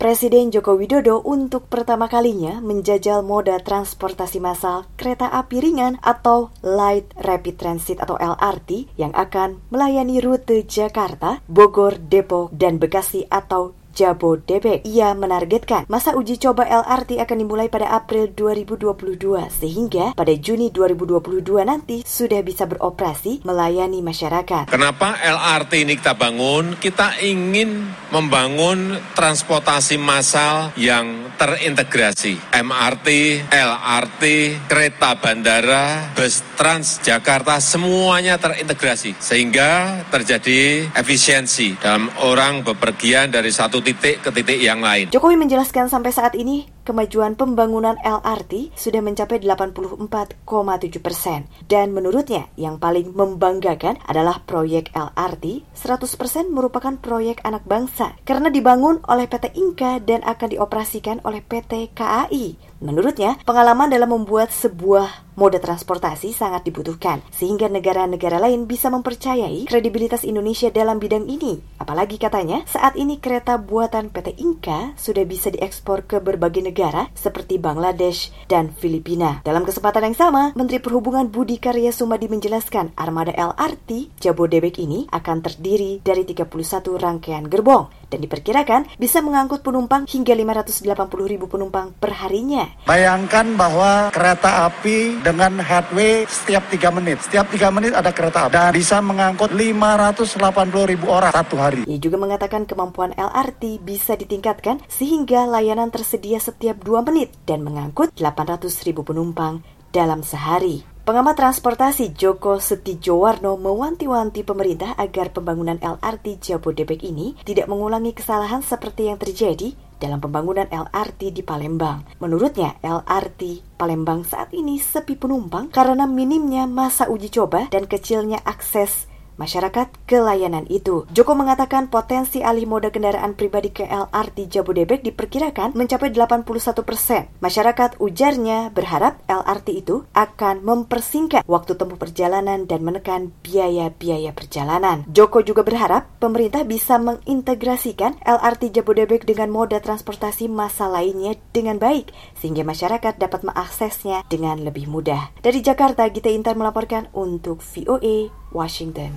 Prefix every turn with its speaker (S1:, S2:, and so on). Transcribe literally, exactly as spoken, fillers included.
S1: Presiden Joko Widodo untuk pertama kalinya menjajal moda transportasi massal kereta api ringan atau Light Rapid Transit atau L R T yang akan melayani rute Jakarta, Bogor, Depok, dan Bekasi atau Jabodebek. Ia menargetkan masa uji coba L R T akan dimulai pada April dua ribu dua puluh dua sehingga pada Juni dua ribu dua puluh dua nanti sudah bisa beroperasi melayani masyarakat.
S2: Kenapa L R T ini kita bangun? Kita ingin membangun transportasi massal yang terintegrasi. M R T, L R T, kereta bandara, bus Transjakarta semuanya terintegrasi sehingga terjadi efisiensi dalam orang bepergian dari satu titik ke titik yang lain.
S1: Jokowi menjelaskan sampai saat ini kemajuan pembangunan L R T sudah mencapai delapan puluh empat koma tujuh persen dan menurutnya yang paling membanggakan adalah proyek L R T seratus persen merupakan proyek anak bangsa karena dibangun oleh P T Inka dan akan dioperasikan oleh P T K A I. Menurutnya, pengalaman dalam membuat sebuah moda transportasi sangat dibutuhkan, sehingga negara-negara lain bisa mempercayai kredibilitas Indonesia dalam bidang ini. Apalagi katanya, saat ini kereta buatan P T Inka sudah bisa diekspor ke berbagai negara seperti Bangladesh dan Filipina. Dalam kesempatan yang sama, Menteri Perhubungan Budi Karya Sumadi menjelaskan armada L R T Jabodebek ini akan terdiri dari tiga puluh satu rangkaian gerbong dan diperkirakan bisa mengangkut penumpang hingga lima ratus delapan puluh ribu penumpang per harinya.
S3: Bayangkan bahwa kereta api dengan headway setiap tiga menit. Setiap tiga menit ada kereta api dan bisa mengangkut lima ratus delapan puluh ribu orang satu hari.
S1: Ia juga mengatakan kemampuan L R T bisa ditingkatkan sehingga layanan tersedia setiap dua menit dan mengangkut delapan ratus ribu penumpang dalam sehari. Pengamat transportasi Joko Setijowarno mewanti-wanti pemerintah agar pembangunan L R T Jabodebek ini tidak mengulangi kesalahan seperti yang terjadi dalam pembangunan L R T di Palembang. Menurutnya, L R T Palembang saat ini sepi penumpang karena minimnya masa uji coba dan kecilnya akses masyarakat ke layanan itu. Joko mengatakan potensi alih moda kendaraan pribadi ke L R T Jabodebek diperkirakan mencapai delapan puluh satu persen. Masyarakat, ujarnya, berharap L R T itu akan mempersingkat waktu tempuh perjalanan dan menekan biaya-biaya perjalanan. Joko juga berharap pemerintah bisa mengintegrasikan L R T Jabodebek dengan moda transportasi massal lainnya dengan baik, sehingga masyarakat dapat mengaksesnya dengan lebih mudah. Dari Jakarta, Gita Intan melaporkan untuk V O A Washington.